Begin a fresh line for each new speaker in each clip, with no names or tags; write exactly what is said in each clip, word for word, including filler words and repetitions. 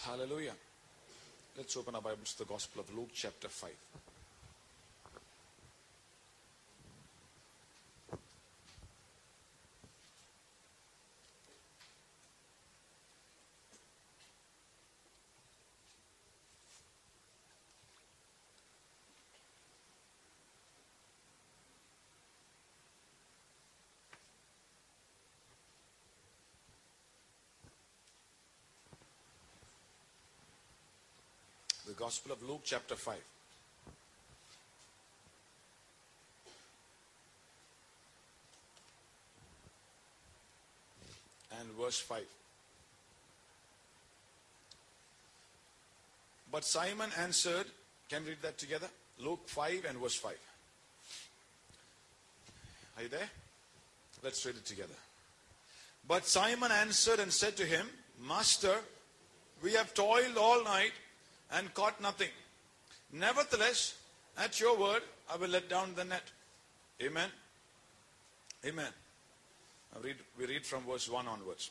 Hallelujah. Let's open our Bibles to the Gospel of Luke chapter five. The Gospel of Luke chapter five. And verse five. But Simon answered, can we read that together? Luke five and verse five. Are you there? Let's read it together. But Simon answered and said to him, Master, we have toiled all night and caught nothing. Nevertheless, at your word, I will let down the net. Amen. Amen. Now read, we read from verse one onwards.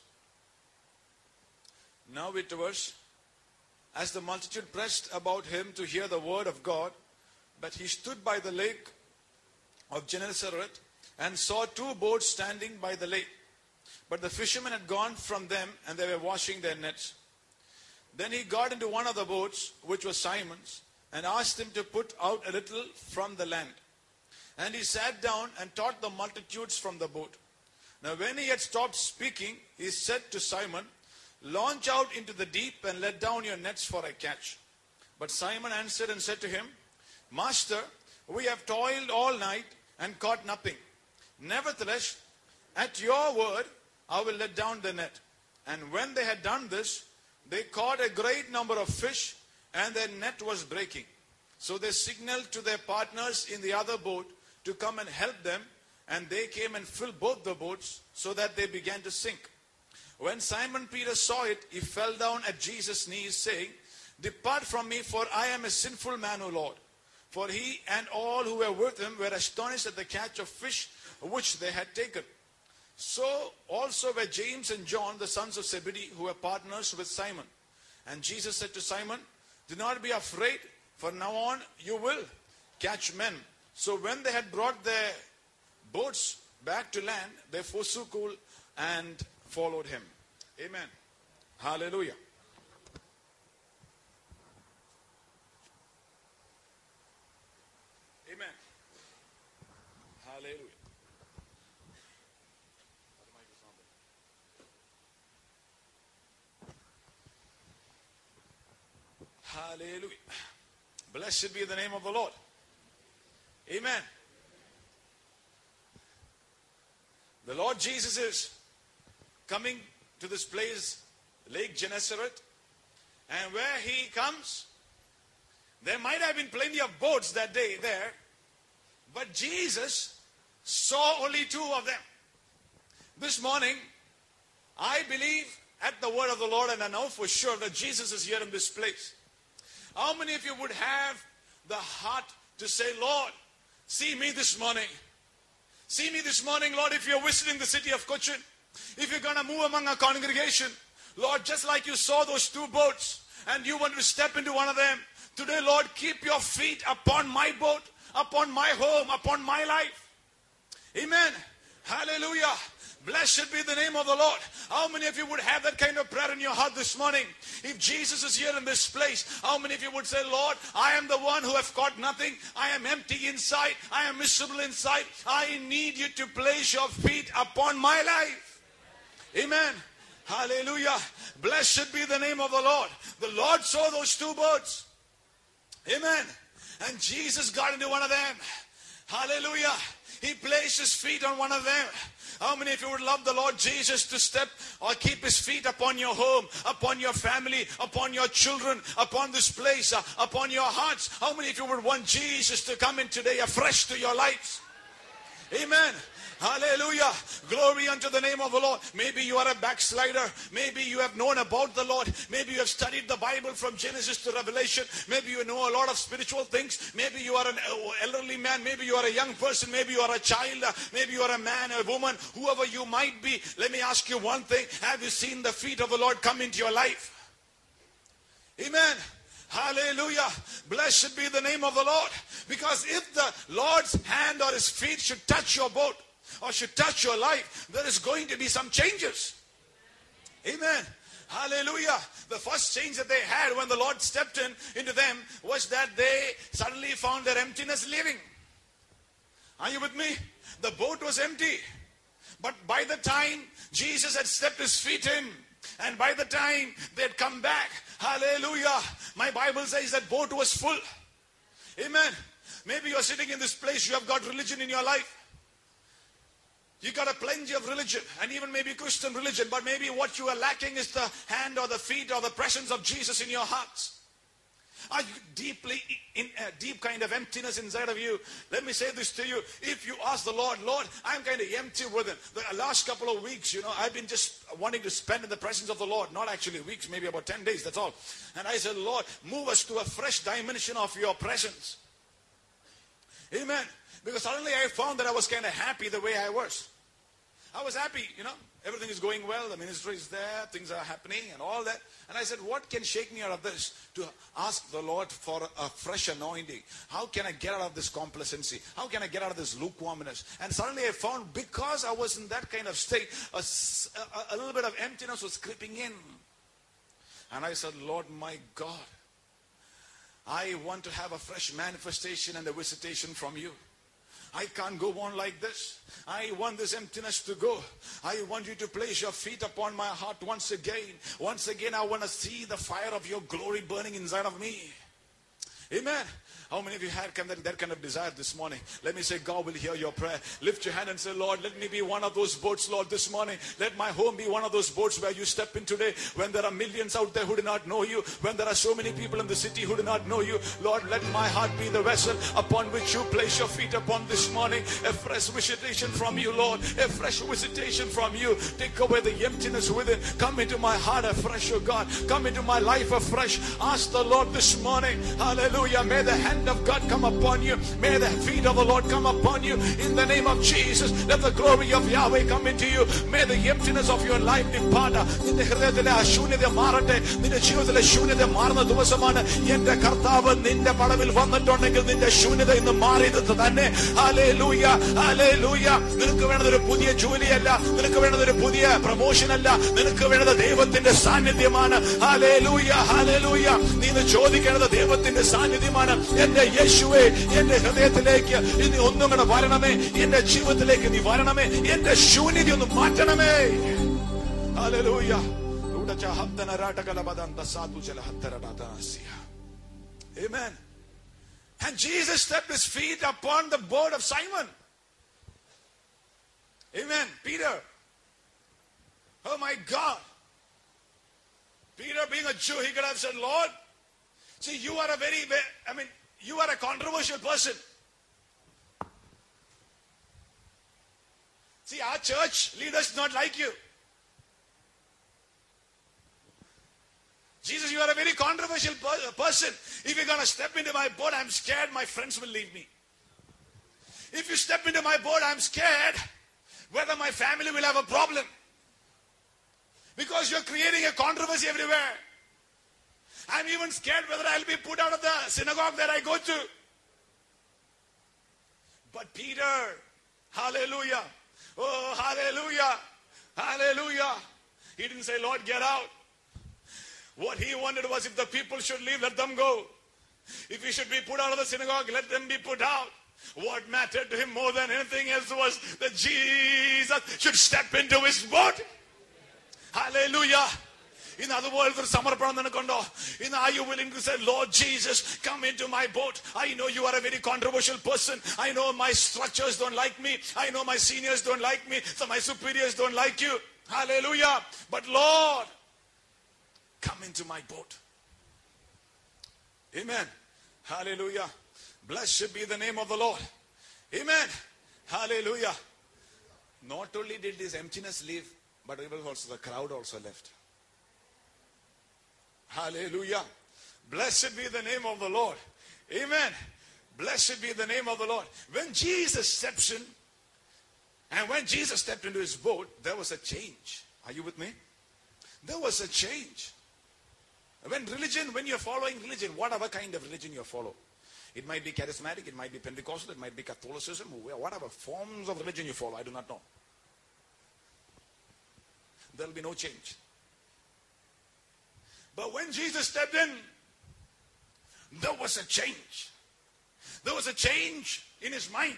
Now it was, as the multitude pressed about him to hear the word of God, that he stood by the lake of Gennesaret and saw two boats standing by the lake. But the fishermen had gone from them and they were washing their nets. Then he got into one of the boats, which was Simon's, and asked him to put out a little from the land. And he sat down and taught the multitudes from the boat. Now when he had stopped speaking, he said to Simon, Launch out into the deep and let down your nets for a catch. But Simon answered and said to him, Master, we have toiled all night and caught nothing. Nevertheless, at your word, I will let down the net. And when they had done this, they caught a great number of fish, and their net was breaking. So they signaled to their partners in the other boat to come and help them, and they came and filled both the boats, so that they began to sink. When Simon Peter saw it, he fell down at Jesus' knees, saying, Depart from me, for I am a sinful man, O Lord. For he and all who were with him were astonished at the catch of fish which they had taken. So also were James and John, the sons of Zebedee, who were partners with Simon. And Jesus said to Simon, Do not be afraid, for now on you will catch men. So when they had brought their boats back to land, they forsook all and followed him. Amen. Hallelujah. Amen. Hallelujah. Hallelujah. Blessed be the name of the Lord. Amen. The Lord Jesus is coming to this place, Lake Gennesaret, and where he comes, there might have been plenty of boats that day there, but Jesus saw only two of them. This morning, I believe at the word of the Lord, and I know for sure that Jesus is here in this place. How many of you would have the heart to say, Lord, see me this morning. See me this morning, Lord, if you're visiting the city of Cochin. If you're going to move among our congregation. Lord, just like you saw those two boats and you want to step into one of them. Today, Lord, keep your feet upon my boat, upon my home, upon my life. Amen. Hallelujah. Blessed be the name of the Lord. How many of you would have that kind of prayer in your heart this morning? If Jesus is here in this place, how many of you would say, Lord, I am the one who have caught nothing. I am empty inside. I am miserable inside. I need you to place your feet upon my life. Amen. Hallelujah. Blessed be the name of the Lord. The Lord saw those two boats. Amen. And Jesus got into one of them. Hallelujah. He placed his feet on one of them. How many of you would love the Lord Jesus to step or keep his feet upon your home, upon your family, upon your children, upon this place, uh, upon your hearts? How many of you would want Jesus to come in today afresh to your lives? Amen. Hallelujah. Glory unto the name of the Lord. Maybe you are a backslider. Maybe you have known about the Lord. Maybe you have studied the Bible from Genesis to Revelation. Maybe you know a lot of spiritual things. Maybe you are an elderly man. Maybe you are a young person. Maybe you are a child. Maybe you are a man, a woman, whoever you might be. Let me ask you one thing. Have you seen the feet of the Lord come into your life? Amen. Hallelujah. Blessed be the name of the Lord. Because if the Lord's hand or his feet should touch your boat or should touch your life, there is going to be some changes. Amen. Hallelujah. The first change that they had when the Lord stepped in into them was that they suddenly found their emptiness leaving. Are you with me? The boat was empty. But by the time Jesus had stepped his feet in, and by the time they had come back, hallelujah, my Bible says that boat was full. Amen. Maybe you're sitting in this place, you have got religion in your life. You got a plenty of religion, and even maybe Christian religion, but maybe what you are lacking is the hand or the feet or the presence of Jesus in your hearts. Are you deeply in a deep kind of emptiness inside of you? Let me say this to you. If you ask the Lord, Lord, I'm kind of empty within. The last couple of weeks, you know, I've been just wanting to spend in the presence of the Lord. Not actually weeks, maybe about ten days, that's all. And I said, Lord, move us to a fresh dimension of your presence. Amen. Because suddenly I found that I was kind of happy the way I was. I was happy, you know. Everything is going well, the ministry is there, things are happening and all that. And I said, what can shake me out of this? To ask the Lord for a fresh anointing. How can I get out of this complacency? How can I get out of this lukewarmness? And suddenly I found, because I was in that kind of state, a, a, a little bit of emptiness was creeping in. And I said, Lord, my God, I want to have a fresh manifestation and a visitation from you. I can't go on like this. I want this emptiness to go. I want you to place your feet upon my heart once again. Once again, I want to see the fire of your glory burning inside of me. Amen. How many of you had that kind of desire this morning? Let me say, God will hear your prayer. Lift your hand and say, Lord, let me be one of those boats, Lord, this morning. Let my home be one of those boats where you step in today. When there are millions out there who do not know you. When there are so many people in the city who do not know you. Lord, let my heart be the vessel upon which you place your feet upon this morning. A fresh visitation from you, Lord. A fresh visitation from you. Take away the emptiness within. Come into my heart afresh, oh God. Come into my life afresh. Ask the Lord this morning. Hallelujah. May the hand of God come upon you. May the feet of the Lord come upon you. In the name of Jesus, let the glory of Yahweh come into you. May the emptiness of your life depart. നിന്റെ ഹൃദയത്തിലെ അശൂന്യത മാറട്ടെ. നിന്റെ ജീവിതത്തിലെ ശൂന്യത മാറുന്ന ദിവസമാണ്. എന്റെ കർത്താവ് നിന്റെ പടവിൽ വന്നിട്ടുണ്ടെങ്കിൽ നിന്റെ ശൂന്യത ഇന്ന് മാറിയത് തന്നെ. Hallelujah, hallelujah. നിനക്ക് വേണ്ടത് ഒരു പുതിയ ജോലിയല്ല. നിനക്ക് വേണ്ടത് ഒരു പുതിയ പ്രൊമോഷൻ അല്ല. നിനക്ക് വേണ്ടത് ദൈവത്തിന്റെ സാന്നിധ്യമാണ്. Hallelujah, hallelujah. നീ ഇത് ചോദിക്കേണ്ടത് ദൈവത്തിന്റെ സാന്നിധ്യമാണ്. എന്റെ യേശുവേ, എന്റെ ഹൃദയത്തിലേക്ക് ഇനി ഒന്നും കൂടെ വരണമേ. എന്റെ ജീവിതത്തിലേക്ക് നീ വരണമേ. എന്റെ ശൂന്യത ഒന്ന് മാറ്റണമേ. Hallelujah. Amen. And Jesus stepped his feet upon the boat of Simon. Amen. Peter. Oh my God. Peter, being a Jew, he could have said, Lord, see, you are a very, I mean, you are a controversial person. See, our church leaders not like you. Jesus, you are a very controversial person. If you're going to step into my boat, I'm scared my friends will leave me. If you step into my boat, I'm scared whether my family will have a problem. Because you're creating a controversy everywhere. I'm even scared whether I'll be put out of the synagogue that I go to. But Peter, hallelujah, oh hallelujah, hallelujah. He didn't say, Lord, get out. What he wanted was, if the people should leave, let them go. If he should be put out of the synagogue, let them be put out. What mattered to him more than anything else was that Jesus should step into his boat. Hallelujah. In other words, in are you willing to say, Lord Jesus, come into my boat? I know you are a very controversial person. I know my structures don't like me. I know my seniors don't like me. So my superiors don't like you. Hallelujah. But Lord, come into my boat. Amen. Hallelujah. Blessed be the name of the Lord. Amen. Hallelujah. Not only did this emptiness leave, but even also the crowd also left. Hallelujah. Blessed be the name of the Lord. Amen. Blessed be the name of the Lord. When Jesus steps in, and when Jesus stepped into his boat, there was a change. Are you with me? There was a change. When religion, when you're following religion, whatever kind of religion you follow, it might be charismatic, it might be Pentecostal, it might be Catholicism, whatever forms of religion you follow, I do not know. There will be no change. But when Jesus stepped in, there was a change. There was a change in his mind.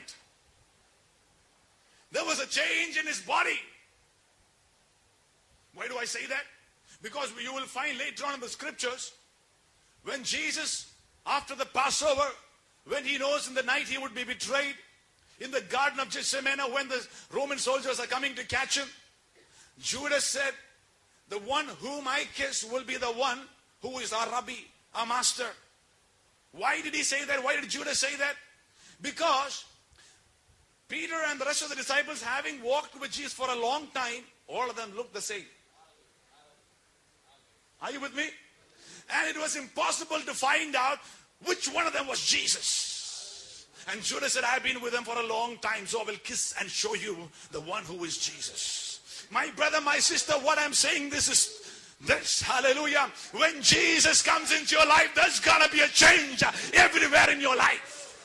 There was a change in his body. Why do I say that? Because you will find later on in the scriptures, when Jesus, after the Passover, when he knows in the night he would be betrayed, in the Garden of Gethsemane, when the Roman soldiers are coming to catch him, Judas said, the one whom I kiss will be the one who is our Rabbi, our master. Why did he say that? Why did Judas say that? Because Peter and the rest of the disciples, having walked with Jesus for a long time, all of them looked the same. Are you with me? And it was impossible to find out which one of them was Jesus. And Judas said, I've been with them for a long time, so I will kiss and show you the one who is Jesus. My brother, my sister, what I'm saying this is this, hallelujah. When Jesus comes into your life, there's gonna be a change everywhere in your life.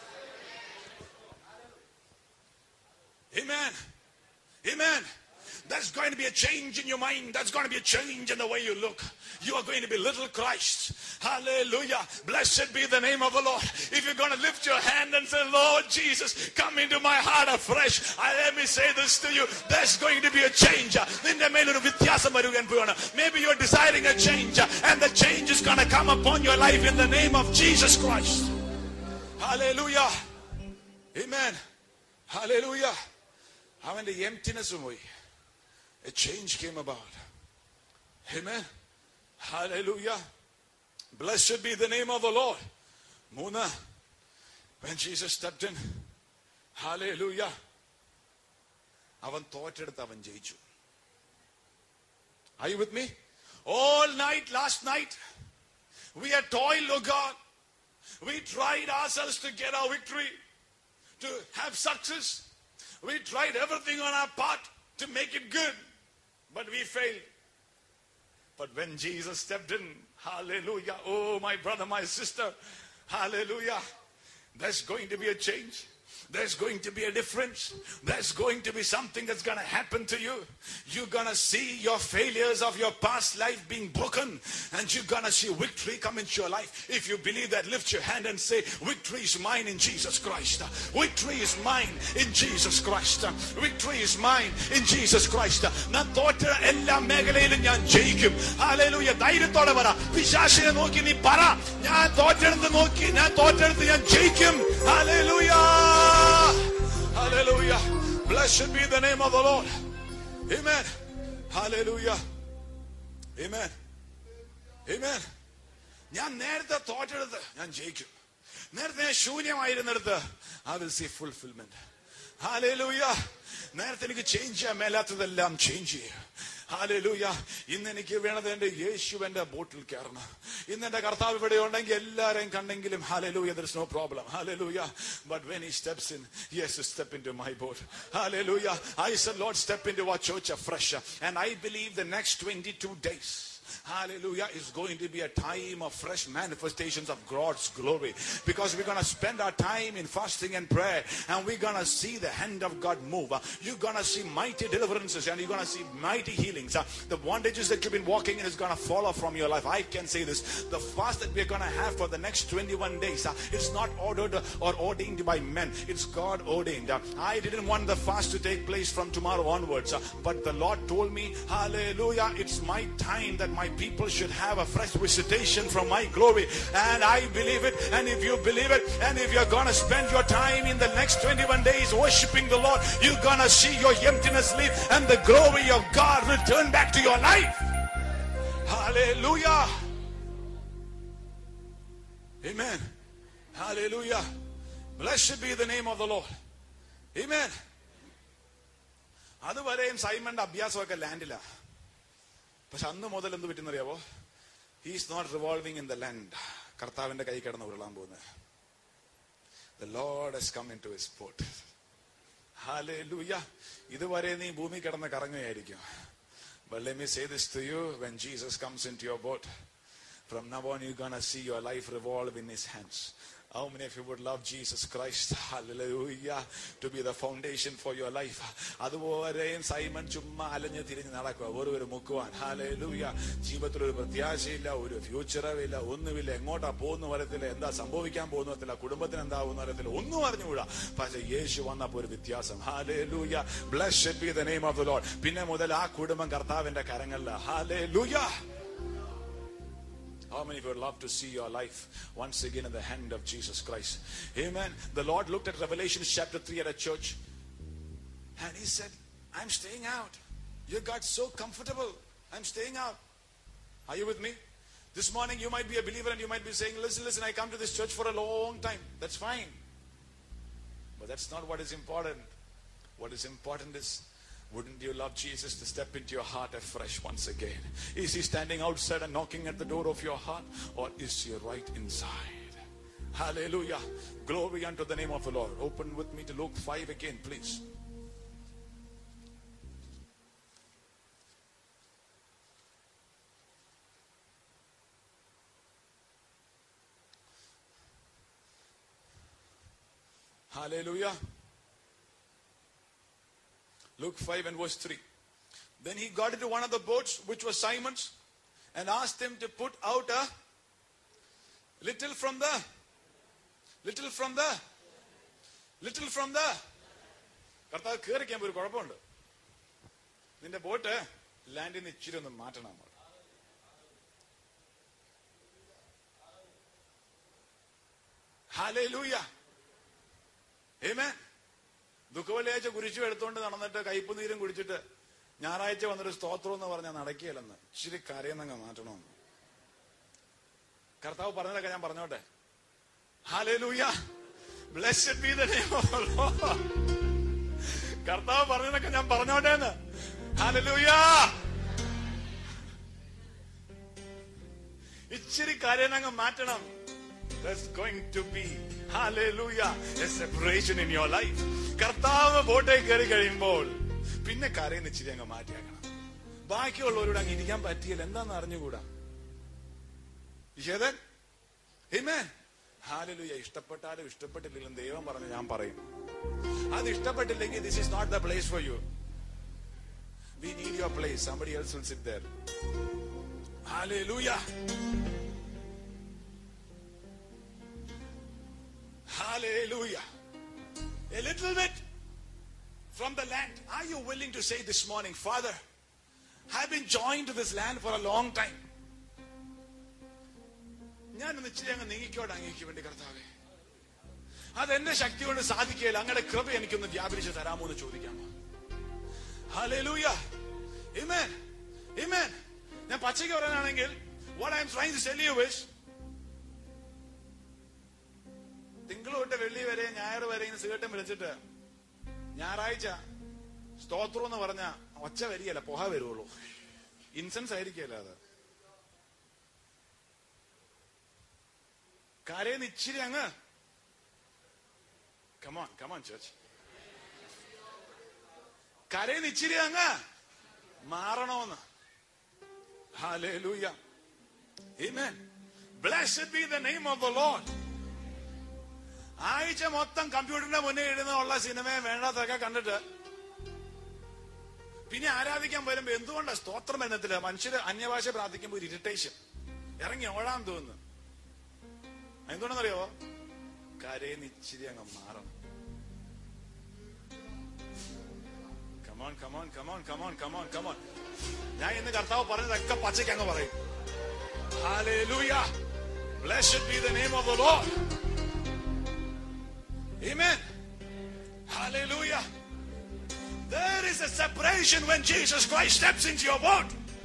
Amen. Amen. There's going to be a change in your mind. There's going to be a change in the way you look. You are going to be little Christ. Hallelujah. Blessed be the name of the Lord. If you're going to lift your hand and say, Lord Jesus, come into my heart afresh. I, let me say this to you. There's going to be a change. Maybe you're desiring a change, and the change is going to come upon your life in the name of Jesus Christ. Hallelujah. Amen. Hallelujah. അവന്റെ emptiness പോയി. A change came about. Amen. Hallelujah. Blessed be the name of the Lord. Muna, when Jesus stepped in, hallelujah, avan thoateduthu avan jeyichu. Are you with me? All night, last night, we had toiled, oh God. We tried ourselves to get our victory, to have success. We tried everything on our part to make it good, but we failed. But when Jesus stepped in, hallelujah, oh my brother, my sister, hallelujah, there's going to be a change. There's going to be a difference. There's going to be something that's going to happen to you. You're going to see your failures of your past life being broken, and you're going to see victory come into your life. If you believe that, lift your hand and say, victory is mine in Jesus Christ. Victory is mine in Jesus Christ. Victory is mine in Jesus Christ. ഞാൻ തോറ്റ എല്ലാ മേഖലയിലും ഞാൻ ജയിക്കും. Hallelujah. ധൈര്യത്തോടെ പറ. പിശാചിനെ നോക്കി നീ പറ, ഞാൻ തോറ്റെടുത്ത് നോക്കി ഞാൻ തോറ്റെടുത്ത് ഞാൻ ജയിക്കും. ഹല്ലേലൂയ. Hallelujah. Blessed be the name of the Lord. Amen. Hallelujah. Amen. Amen. ഞാൻ നേരത്തെ തോറ്റെടുത്ത് ഞാൻ ജയിക്കും. നേരത്തെ ഞാൻ ശൂന്യമായിരുന്നെടുത്ത് I will see fulfillment. Hallelujah. നേരത്തെ എനിക്ക് ചേഞ്ച് ചെയ്യാൻ മേലാത്തതെല്ലാം ചേഞ്ച് ചെയ്യും. Hallelujah. ഇന്ന് എനിക്ക് വേണത് എന്റെ യേശുവിന്റെ ബോട്ടിൽ കയറണം. ഇന്ന് എന്റെ കർത്താവ് ഇവിടെ ഉണ്ടെങ്കിൽ എല്ലാരെയും കണ്ടെങ്കിലും hallelujah, there is no problem. Hallelujah. But when he steps in, he has to step into my boat. Hallelujah. I said, Lord, step into our church afresh. And I believe the next twenty-two days, hallelujah, is going to be a time of fresh manifestations of God's glory, because we're going to spend our time in fasting and prayer, and we're going to see the hand of God move. You're going to see mighty deliverances, and you're going to see mighty healings. The bondages that you've been walking in is going to fall off from your life. I can say this, the fast that we're going to have for the next twenty-one days, it's not ordered or ordained by men, it's God ordained. I didn't want the fast to take place from tomorrow onwards, but the Lord told me, hallelujah, it's my time that my people should have a fresh visitation from my glory. And I believe it. And if you believe it, and if you're going to spend your time in the next twenty-one days worshiping the Lord, you're going to see your emptiness leave and the glory of God return back to your life. Hallelujah. Amen. Hallelujah. Blessed be the name of the Lord. Amen. അതുവരെയും സൈമന്റെ അഭ്യാസമൊക്കെ ലാൻഡില. പക്ഷെ അന്ന് മുതൽ എന്ത് പറ്റുന്നറിയാവോ? He is not revolving in the land. കർത്താവിന്റെ കൈ കിടന്ന് ഉരുളാൻ പോകുന്നത്. The Lord has come into his boat. Hallelujah. ഇതുവരെ നീ ഭൂമി കിടന്ന് കറങ്ങുകയായിരിക്കും. But let me say this to you, when Jesus comes into your boat, From now on, you're going to see your life revolve in His hands. How many of you would love Jesus Christ, hallelujah, to be the foundation for your life? അതുപോലെയും Simon ചുമ്മാ അലഞ്ഞ് തിരിഞ്ഞ് നടക്കുക, ഒരു ഒരു മുക്കുവാൻ, hallelujah. ജീവിതത്തിൽ ഒരു പ്രത്യാശയില്ല, ഒരു ഫ്യൂച്ചറില്ല, ഒന്നുമില്ല, എങ്ങോട്ടാ പോകുന്ന വരത്തില്ല, എന്താ സംഭവിക്കാൻ പോകുന്ന വരത്തില്ല, കുടുംബത്തിന് എന്താവുന്ന വരത്തില്ല, ഒന്നും അറിഞ്ഞുകൂടാ. പക്ഷെ യേശു വന്നപ്പോ ഒരു വ്യത്യാസം. hallelujah, blessed be the name of the Lord. പിന്നെ മുതൽ ആ കുടുംബം കർത്താവിന്റെ കരങ്ങളില. hallelujah. How many of you would love to see your life once again in the hand of Jesus Christ? Amen. The Lord looked at Revelation chapter three at a church and He said, I'm staying out. You got so comfortable. I'm staying out. Are you with me? This morning you might be a believer and you might be saying, listen, listen, I come to this church for a long time. That's fine. But that's not what is important. What is important is, wouldn't you love Jesus to step into your heart afresh once again? Is He standing outside and knocking at the door of your heart? Or is He right inside? Hallelujah. Glory unto the name of the Lord. Open with me to Luke five again, please. Hallelujah. Luke five and verse three. Then he got into one of the boats, which was Simon's, and asked him to put out a little from the, little from the, little from the. കർത്താവ് കയറിക്കാൻ ഒരു കുഴപ്പമുണ്ട്. നിന്റെ boat ലാൻഡിൽ നിന്ന് ഇച്ചിരി ഒന്ന് മാറ്റണം. Hallelujah. Amen. ദുഃഖവെള്ളിയാഴ്ച കുരിശു എടുത്തോണ്ട് നടന്നിട്ട് കയ്പുനീരും കുടിച്ചിട്ട് ഞായറാഴ്ച വന്നൊരു സ്തോത്രം എന്ന് പറഞ്ഞാൽ നടക്കുകയല്ലെന്ന്. ഇച്ചിരി കരയെന്നങ്ങ് മാറ്റണമെന്ന്. കർത്താവ് പറഞ്ഞതൊക്കെ ഞാൻ പറഞ്ഞോട്ടെ. Hallelujah. Blessed be the name of the Lord. കർത്താവ് പറഞ്ഞതൊക്കെ ഞാൻ പറഞ്ഞോട്ടെ എന്ന്. Hallelujah. ഇച്ചിരി കരയെന്നങ്ങ് മാറ്റണം. There's going to be, hallelujah, a separation in your life. കർത്താവ് ബോട്ടേക്ക് കയറി കഴിയുമ്പോൾ പിന്നെ കരയുന്ന ഇച്ചിരി അങ്ങ് മാറ്റിയാക്കണം. ബാക്കിയുള്ളവരോട് അങ്ങ് ഇരിക്കാൻ പറ്റിയില്ല, എന്താന്ന് അറിഞ്ഞുകൂടാ. Amen. Hallelujah. ഇഷ്ടപ്പെട്ടാലും ഇഷ്ടപ്പെട്ടില്ലെങ്കിലും ദൈവം പറഞ്ഞു ഞാൻ പറയും. അത് ഇഷ്ടപ്പെട്ടില്ലെങ്കിൽ this is not the place for you. We need your place. Somebody else will sit there. Hallelujah. Hallelujah. A little bit from the land. Are you willing to say this morning, Father, I've been joined to this land for a long time. ഞാൻ ഒന്ന് ഇച്ചിരി അങ്ങ് നീങ്ങിക്കോട്ടെ അങ്ങേക്ക് വേണ്ടി കർത്താവേ. അതെന്റെ ശക്തി കൊണ്ട് സാധിക്കുകയില്ല, അങ്ങയുടെ കൃപ എനിക്കൊന്ന് വ്യാപരിച്ച് തരാമോ എന്ന് ചോദിക്കാമോ? Hallelujah. Amen. Amen. ഞാൻ പച്ചയ്ക്ക് പറയാനാണെങ്കിൽ what I am trying to tell you is, തിങ്കൾ തൊട്ട് വെള്ളി വരെ ഞായർ വരെ സിഗരറ്റും വിളിച്ചിട്ട് ഞായറാഴ്ച സ്തോത്രം എന്ന് പറഞ്ഞ ഒച്ച വരികയല്ല, പുക വരുള്ളൂ. ഇൻസെൻസ് ആയിരിക്കല്ല അത്. കരയെന്ന് ഇച്ചിരി അങ്ങ് കമോൺ കമോൺ ചേച്ചി കരയെന്ന് ഇച്ചിരി അങ്ങ് മാറണമെന്ന്. Hallelujah. Amen. Blessed be the name of the Lord. ആഴ്ച മൊത്തം കമ്പ്യൂട്ടറിന്റെ മുന്നേ എഴുതുന്നുള്ള സിനിമയെ വേണ്ടാത്തൊക്കെ കണ്ടിട്ട് പിന്നെ ആരാധിക്കാൻ വരുമ്പോ എന്തുകൊണ്ടാ സ്തോത്രം എന്നത്തില്ല? മനുഷ്യര് അന്യഭാഷ പ്രാർത്ഥിക്കുമ്പോ ഒരു ഇറിറ്റേഷൻ, ഇറങ്ങി ഓടാൻ തോന്നുന്നു. എന്തുകൊണ്ടെന്നറിയോ? കരയെന്ന് ഇച്ചിരി അങ്ങ് മാറണം. Come on come on come on come on come on come on. ഞാൻ ഇന്ന് കർത്താവ് പറഞ്ഞതൊക്കെ പച്ചയ്ക്ക് അങ്ങ് പറയും. Hallelujah. Blessed be the name of the Lord. Amen. Hallelujah. There is a separation when Jesus Christ steps into your boat.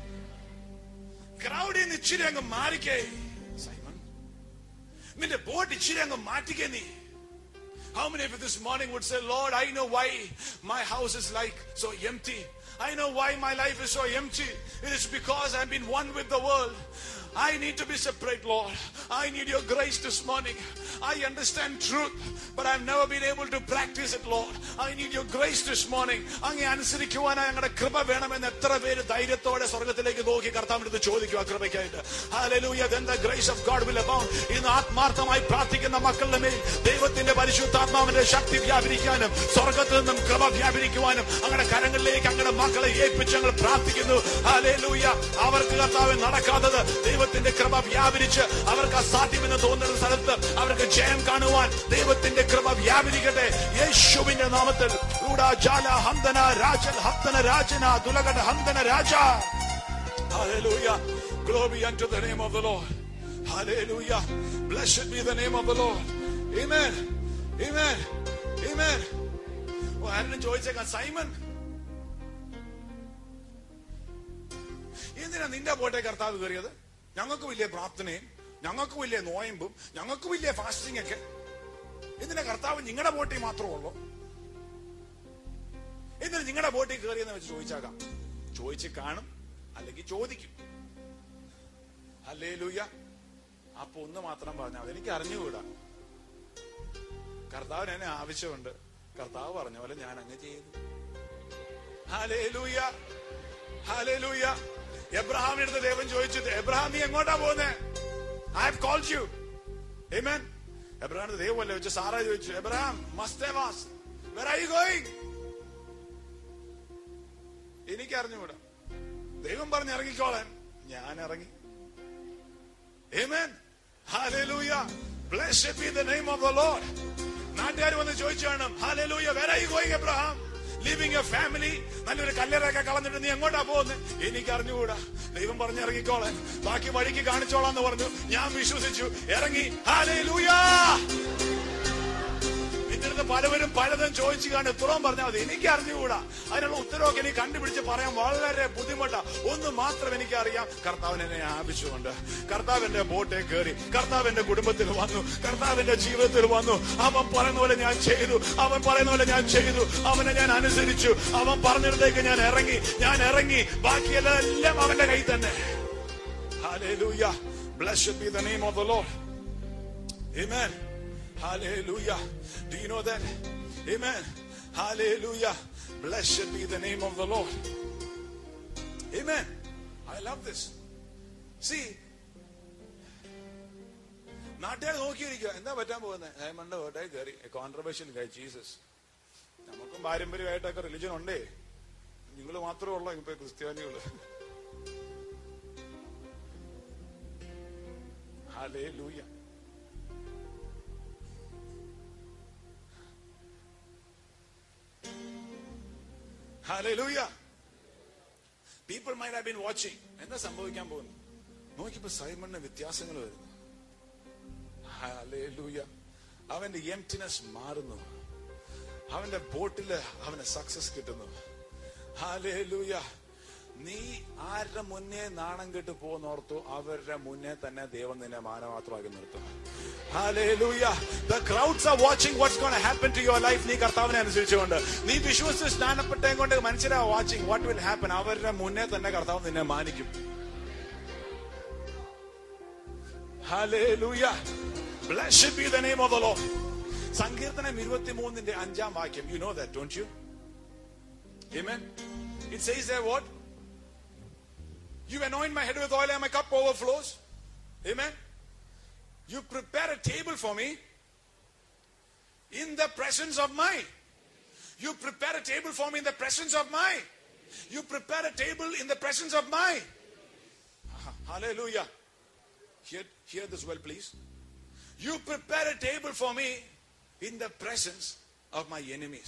Crowd in ichiri angu marike. Simon, minte boat ichiri angu matike ni. How many of you this morning would say, Lord, I know why my house is like so empty. I know why my life is so empty. It is because I've been one with the world. I need to be separate, Lord. I need your grace this morning. I understand truth, but I've never been able to practice it, Lord. I need your grace this morning. അങ്ങേ അനുസരിക്കുവാനായി ഞങ്ങളുടെ കൃപ വേണമെന്ന് എത്ര പേര് ധൈര്യത്തോടെ സ്വർഗത്തിലേക്ക് നോക്കി കർത്താവിനടുത്ത് ചോദിക്കുക കൃപയ്ക്കായിട്ട്. Hallelujah. Then the grace of God will abound. ഇന്ന് ആത്മാർത്ഥമായി പ്രാർത്ഥിക്കുന്ന മക്കളുടെ മേൽ ദൈവത്തിന്റെ പരിശുദ്ധാത്മാവിന്റെ ശക്തി വ്യാപരിക്കാനും സ്വർഗത്തിൽ നിന്നും കൃപ വ്യാപരിക്കുവാനും അങ്ങനെ കരങ്ങളിലേക്ക് അങ്ങനെ മക്കളെ ഏൽപ്പിച്ച് ഞങ്ങൾ പ്രാർത്ഥിക്കുന്നു. Hallelujah. അവർക്ക് കർത്താവ് നടക്കാത്തത് ദൈവത്തിന്റെ കൃപ വ്യാപരിച്ച് അവർക്ക് അസാധ്യമെന്ന് തോന്നുന്ന സ്ഥലത്ത് അവർക്ക് ജയം കാണുവാൻ ദൈവത്തിന്റെ കൃപ വ്യാപരിക്കട്ടെ യേശുവിന്റെ നാമത്തിൽ. Hallelujah. Glory unto the name of the Lord. Hallelujah. Blessed be the name of the Lord. Amen. Amen. Amen. Oh, ആരെങ്കിലും ചോദിച്ചേക്കാം, സൈമൺ എന്തിനാ നിന്റെ പോട്ടെ കർത്താവ് കയറിയത്? ഞങ്ങൾക്ക് വലിയ പ്രാർത്ഥനയും ഞങ്ങൾക്ക് വലിയ നോയമ്പും ഞങ്ങൾക്ക് വലിയ ഫാസ്റ്റിംഗ് ഒക്കെ, എന്തിനാ കർത്താവ് നിങ്ങളുടെ ബോട്ടിൽ മാത്രമേ ഉള്ളൂ? എന്തിനാ നിങ്ങളുടെ ബോട്ടിൽ കയറിയെന്ന് വെച്ച് ചോദിച്ചാകാം. ചോദിച്ച് കാണും, അല്ലെങ്കിൽ ചോദിക്കും. ഹല്ലേലൂയ. അപ്പൊ ഒന്ന് മാത്രം പറഞ്ഞാൽ മതി, എനിക്ക് അറിഞ്ഞുകൂടാ, കർത്താവിന് എന്നെ ആവശ്യമുണ്ട്, കർത്താവ് പറഞ്ഞ പോലെ ഞാൻ അങ്ങ് ചെയ്തു. ഹല്ലേലൂയ. ഹല്ലേലൂയ. എബ്രഹാമിന്റെ അടുത്ത് ദൈവം ചോദിച്ചത്, എബ്രഹാം നീ എങ്ങോട്ടാ പോകുന്നേ? I have called you. Amen. എബ്രഹാമിന്റെ ദൈവമല്ലേ വെച്ച് സാറാ ചോദിച്ചു, Abraham must have asked, where are you going? എനിക്ക് അറിഞ്ഞുകൂടാ, ദൈവം പറഞ്ഞ് ഇറങ്ങിക്കോളാൻ, ഞാൻ ഇറങ്ങി. Amen. Hallelujah. Blessed be the name of the Lord. നാട്ടുകാർ വന്ന് ചോദിച്ചു കാണും, Hallelujah, where are you going, Abraham? Leaving your family, നല്ലൊരു കല്ലറയൊക്കെ കളഞ്ഞിട്ട് നീ എങ്ങോട്ടാ പോകുന്നത്? എനിക്ക് അറിഞ്ഞുകൂടാ, ദൈവം പറഞ്ഞ് ഇറങ്ങിക്കോളാൻ, ബാക്കി വഴിക്ക് കാണിച്ചോളാന്ന് പറഞ്ഞു. ഞാൻ വിശ്വസിച്ചു, ഇറങ്ങി. ഹല്ലേലൂയാ. ഇതിനകത്ത് പലവരും പലതും ചോദിച്ചു കാണും, ഉത്തരവും പറഞ്ഞാൽ മതി, എനിക്ക് അറിഞ്ഞുകൂടാ. അതിനുള്ള ഉത്തരവൊക്കെ എനിക്ക് കണ്ടുപിടിച്ച് പറയാൻ വളരെ ബുദ്ധിമുട്ടാ. ഒന്ന് മാത്രം എനിക്കറിയാം, കർത്താവിന് എന്നെ ആവശ്യമുണ്ട്. കർത്താവിന്റെ ബോട്ടെ കയറി, കർത്താവിന്റെ കുടുംബത്തിൽ വന്നു, കർത്താവിന്റെ ജീവിതത്തിൽ വന്നു. അവൻ പറയുന്ന പോലെ ഞാൻ ചെയ്തു, അവൻ പറയുന്ന പോലെ ഞാൻ ചെയ്തു, അവനെ ഞാൻ അനുസരിച്ചു, അവൻ പറഞ്ഞിടത്തേക്ക് ഞാൻ ഇറങ്ങി, ഞാൻ ഇറങ്ങി. ബാക്കിയെല്ലാം അവന്റെ കയ്യിൽ തന്നെ. Hallelujah. Blessed be the name of the Lord. Amen. Hallelujah. Do you know that? Amen. Hallelujah. Blessed be the name of the Lord. Amen. I love this. See, നാട്ടുകാർ നോക്കിയിരിക്കുക, എന്താ പറ്റാൻ പോകുന്നത്? മണ്ണ് കോട്ടായി കയറി, കോൺട്രവേഴ്ഷ്യൽ ഗൈ ജീസസ്. നമുക്കും പാരമ്പര്യമായിട്ടൊക്കെ റിലിജൻ ഉണ്ടേ, നിങ്ങൾ മാത്രമേ ഉള്ളൂ ഇപ്പൊ ക്രിസ്ത്യാനികള്. Hallelujah. Hallelujah. People might have been watching. എന്താ സംഭവിക്കാൻ പോകുന്നു? നോക്കിയപ്പോ സൈമണിന് വ്യത്യാസങ്ങൾ വരുന്നു. Hallelujah. അവന്റെ എംപ്റ്റിനെസ് മാറുന്നു, അവന്റെ ബോട്ടില് അവന് സക്സസ് കിട്ടുന്നു. Hallelujah. നീ ആരുടെ മുന്നേ നാണം കെട്ട് പോകുന്നോർത്തു, അവരുടെ മുന്നേ തന്നെ ദൈവം നിന്നെ മാനമാത്രമാക്കി നിർത്തും. Hallelujah. The crowds are watching what's going to happen to your life. നീ കർത്താവിനെ അനുസരിച്ചുകൊണ്ട് നീ വിശ്വസിച്ച് സ്നാനപ്പെട്ടേം കൊണ്ട് മനുഷ്യരാ വാച്ചിങ് what will happen. അവരുടെ മുന്നേ തന്നെ കർത്താവ് നിന്നെ മാനിക്കും. Hallelujah. Blessed be the name of the Lord. സങ്കീർത്തനം ഇരുപത്തിമൂന്നിന്റെ അഞ്ചാം വാക്യം. You know that, don't you? Amen. It says there what? You anoint my head with oil and my cup overflows. Amen. You prepare a table for me in the presence of my. You prepare a table for me in the presence of my. You prepare a table in the presence of my. Hallelujah. Hear, hear this well, please. You prepare a table for me in the presence of my enemies.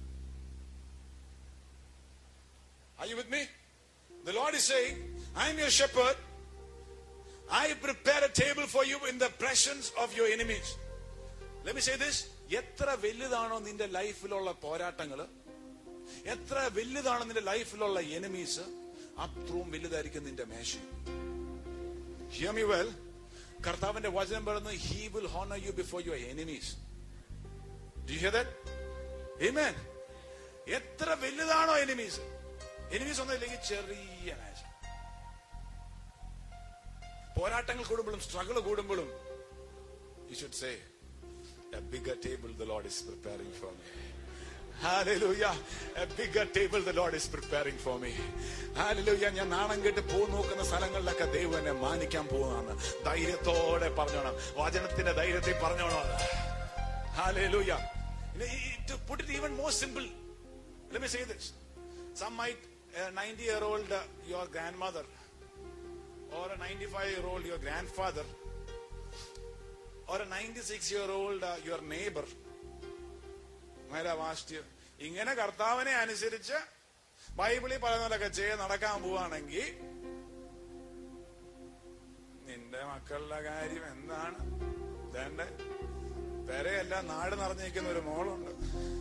Are you with me? The Lord is saying, I am your shepherd. I prepare a table for you in the presence of your enemies. Let me say this. എത്ര വലുതാണോ നിന്റെ ലൈഫിലുള്ള പോരാട്ടങ്ങള്, എത്ര വലുതാണോ നിന്റെ ലൈഫിലുള്ള enemies, അത്രയും വലുതായിരിക്കും നിന്റെ മേശ. Hear me well. കർത്താവിന്റെ വചനം പറയുന്നു, He will honor you before your enemies. Do you hear that? Amen. എത്ര വലുതാണോ എനിമീസ്, എനിമീസ് ഒന്നും ഇല്ലെങ്കിൽ ചെറിയ മേശ. പോരാട്ടങ്ങൾ കൂടുമ്പോഴും സ്ട്രഗിൾ കൂടുമ്പോഴും you should say, a bigger table the Lord is preparing for me. Hallelujah. A bigger table the Lord is preparing for me. Hallelujah. ഞാൻ നാണം കേട്ട് പോ നോക്കുന്ന സ്ഥലങ്ങളിലൊക്കെ ദൈവം എന്നെ മാനിക്കാൻ പോകുന്നതാണ്. ധൈര്യത്തോടെ പറഞ്ഞോണം. വചനത്തിന്റെ ധൈര്യത്തിൽ പറഞ്ഞോണം. Hallelujah. To put it even more simple, let me say this. Some might, a ninety year old uh, your grandmother, or a ninety-five year old your grandfather, or a ninety-six year old uh, your neighbor might have asked you, ഇങ്ങനെ കർത്താവിനെ അനുസരിച്ച് ബൈബിളിൽ പറയുന്നതൊക്കെ ചെയ്ത് നടക്കാൻ പോവാണെങ്കിൽ നിന്റെ മക്കളുടെ കാര്യം എന്താണ്? വേണ്ട, പെരയല്ല നാട് നിറഞ്ഞിരിക്കുന്ന ഒരു മോളുണ്ട്.